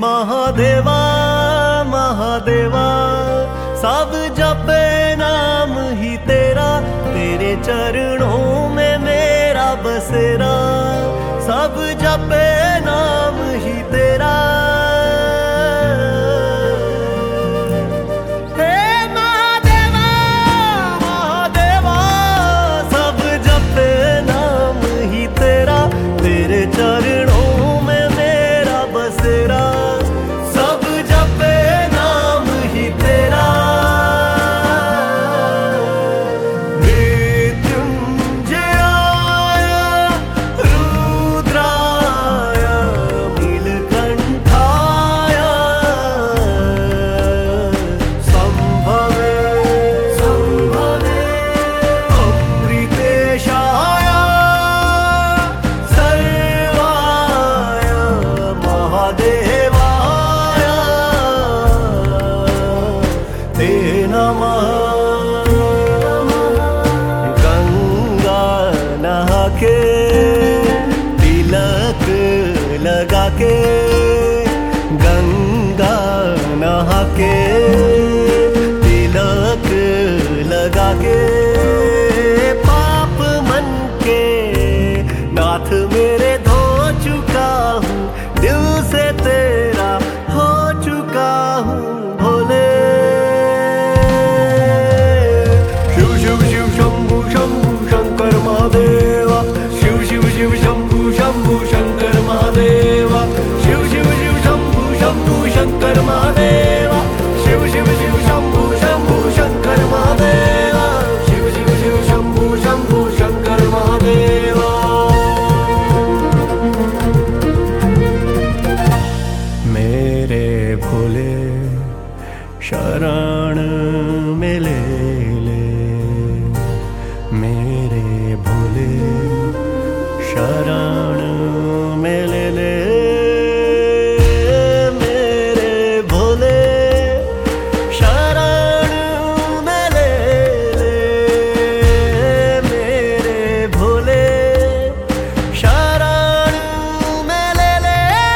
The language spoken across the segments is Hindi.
महादेवा महादेवा, सब जपे नाम ही तेरा, तेरे चरणों में मेरा बसेरा, सब जपे नाम ही तेरा। हे महादेवा महादेवा, सब जपे नाम ही तेरा, तेरे चरणों में मेरा बसेरा, सब जपे नाम ही तेरा। गंगा नहा के तिलक लगा के, गंगा नहा के तिलक लगा के, पाप मन के नाथ मेरे धो चुका हूँ, दिल से तेरा हो चुका हूँ भोले। शिव शिव शिव शंभु शंभु शंकर महादेवा, शिव शिव शिव शंभु शंभु शंकर महादेवा, शिव शिव शिव शंभु शंभु शंकर महादेवा, शिव शिव शिव शंभु शंभु शंकर महादेवा। मेरे भोले शरण में ले ले, मेरे भोले शरण में ले ले, मेरे भोले शरण में ले ले, मेरे भोले शरण में ले ले।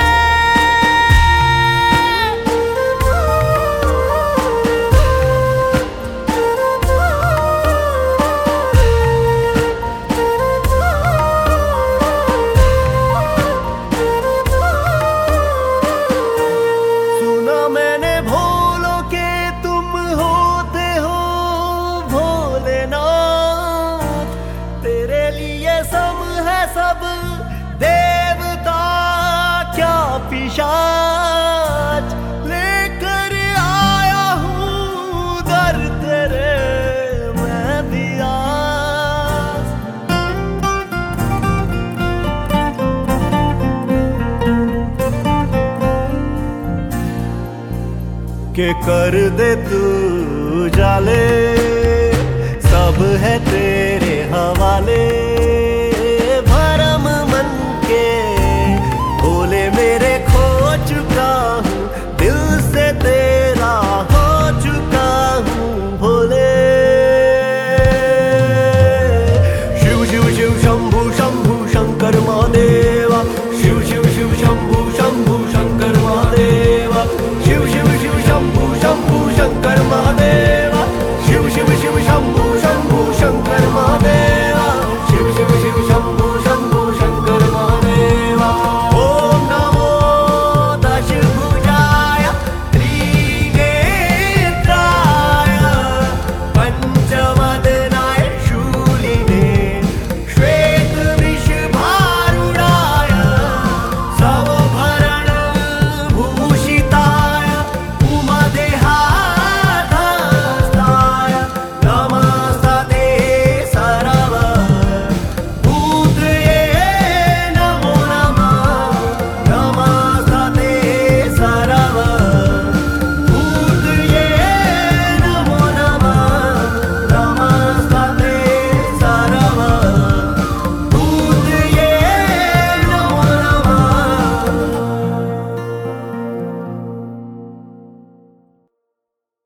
सब देवता क्या पिशाच लेकर आया हूँ दर तेरे मैं भी आस। के कर दे तू जाले, सब है तेरे हवाले।